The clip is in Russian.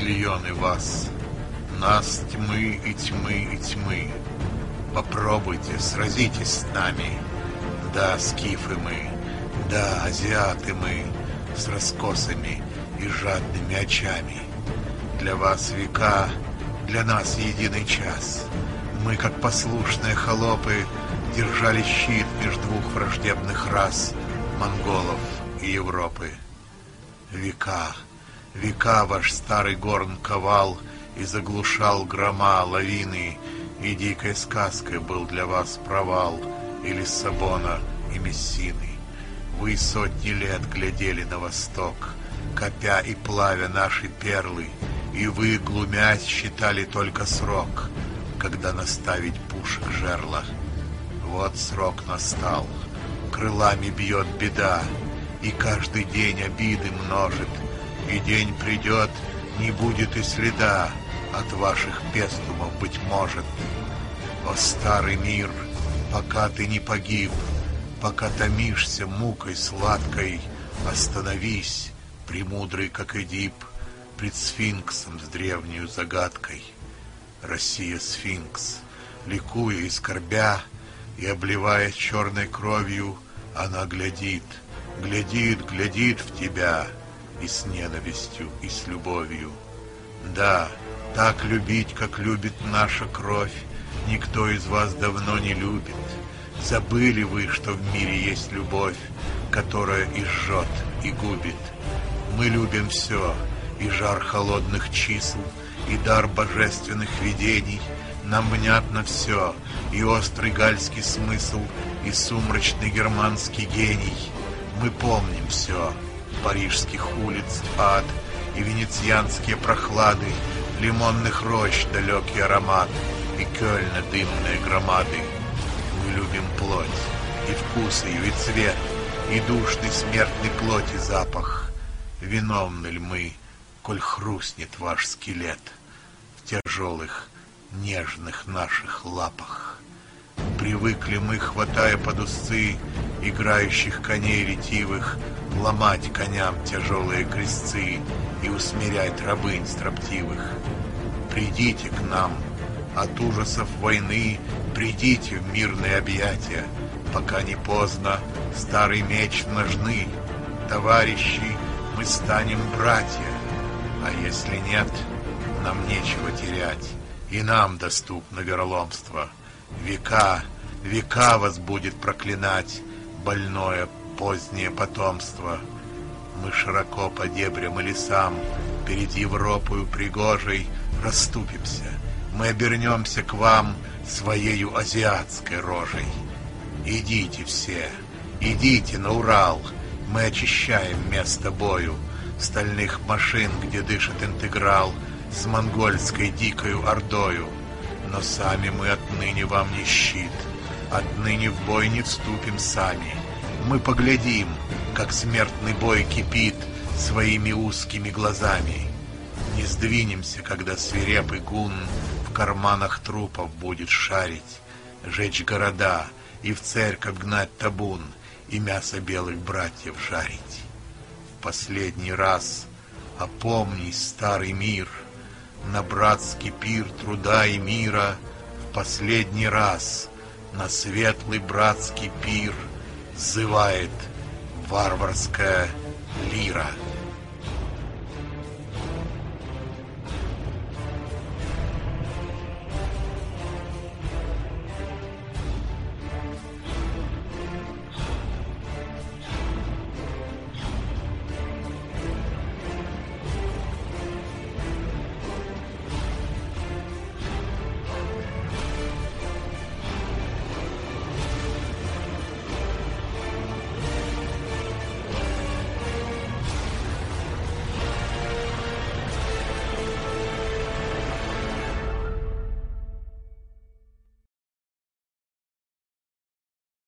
миллионы вас, нас тьмы и тьмы и тьмы. Попробуйте, сразитесь с нами. Да, скифы мы, да, азиаты мы, с раскосыми и жадными очами. Для вас века, для нас единый час. Мы, как послушные холопы, держали щит между двух враждебных рас, монголов и Европы. Века, века ваш старый горн ковал и заглушал грома, лавины, и дикой сказкой был для вас провал и Лиссабона, и Мессины. Вы сотни лет глядели на восток, копя и плавя наши перлы, и вы, глумясь, считали только срок, когда наставить пушек жерла. Вот срок настал, крылами бьет беда, и каждый день обиды множит, и день придет, не будет и следа от ваших пестумов, быть может. О, старый мир, пока ты не погиб, пока томишься мукой сладкой, остановись, премудрый, как Эдип, пред сфинксом с древнею загадкой. Россия сфинкс, ликуя и скорбя, и обливаясь черной кровью, она глядит, глядит, глядит в тебя, и с ненавистью, и с любовью. Да, так любить, как любит наша кровь, никто из вас давно не любит. Забыли вы, что в мире есть любовь, которая и жжет, и губит. Мы любим все, и жар холодных чисел, и дар божественных видений. Нам внятно все, и острый гальский смысл, и сумрачный германский гений. Мы помним все, парижских улиц ад, и венецианские прохлады, лимонных рощ далекий аромат, и Кёльна дымные громады. Мы любим плоть, и вкус ее, и цвет, и душный смертной плоти запах. Виновны ли мы, коль хрустнет ваш скелет в тяжелых, нежных наших лапах? Привыкли мы, хватая под усы играющих коней ретивых, ломать коням тяжелые крестцы и усмирять рабынь строптивых. Придите к нам, от ужасов войны придите в мирные объятия, пока не поздно, старый меч ножны. Товарищи, мы станем братья, а если нет, нам нечего терять, и нам доступно вероломство. Века, века вас будет проклинать больное позднее потомство. Мы широко по дебрям и лесам перед Европою пригожей расступимся. Мы обернемся к вам своею азиатской рожей. Идите все, идите на Урал, мы очищаем место бою стальных машин, где дышит интеграл с монгольской дикою ордою. Но сами мы отныне вам не щит, отныне в бой не вступим сами. Мы поглядим, как смертный бой кипит своими узкими глазами. Не сдвинемся, когда свирепый гун в карманах трупов будет шарить, жечь города и в церковь гнать табун, и мясо белых братьев жарить. В последний раз опомнись, старый мир, на братский пир труда и мира. В последний раз на светлый братский пир зывает варварская лира.